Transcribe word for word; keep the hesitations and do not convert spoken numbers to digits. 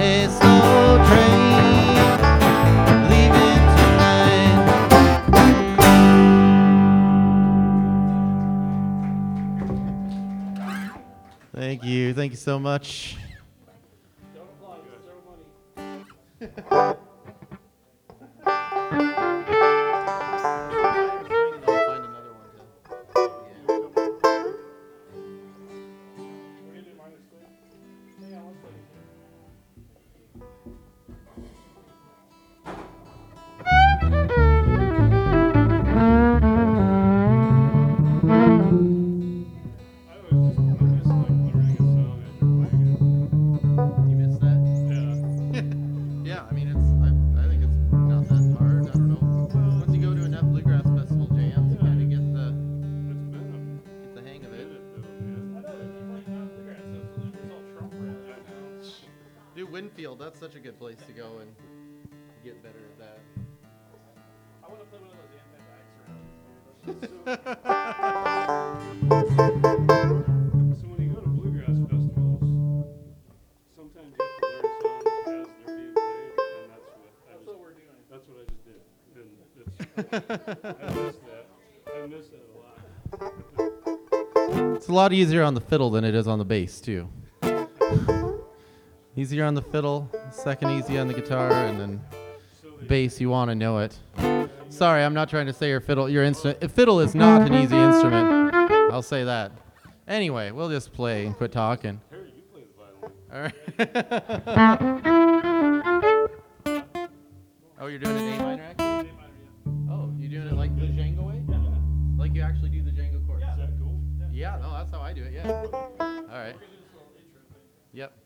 a slow train leaving tonight. Thank you. Thank you so much. Don't applaud. Throw money. Winfield, that's such a good place to go and get better at that. I want to play one of those anti-dice. So when you go to bluegrass festivals, sometimes you have to learn songs as they're being played, and that's what I that's just, what we're doing. That's what I just did, and it's, I miss that. I miss that a lot. It's a lot easier on the fiddle than it is on the bass too. Easier on the fiddle, second easy on the guitar, and then bass, you want to know it. Sorry, I'm not trying to say your fiddle, your instrument. Fiddle is not an easy instrument. I'll say that. Anyway, we'll just play and quit talking. Harry, you play the violin. All right. Oh, you're doing an A minor actually? A minor, yeah. Oh, you doing it like the Django way? Yeah. Like you actually do the Django chord? Yeah. Is that cool? Yeah, no, that's how I do it, yeah. All right. Yep.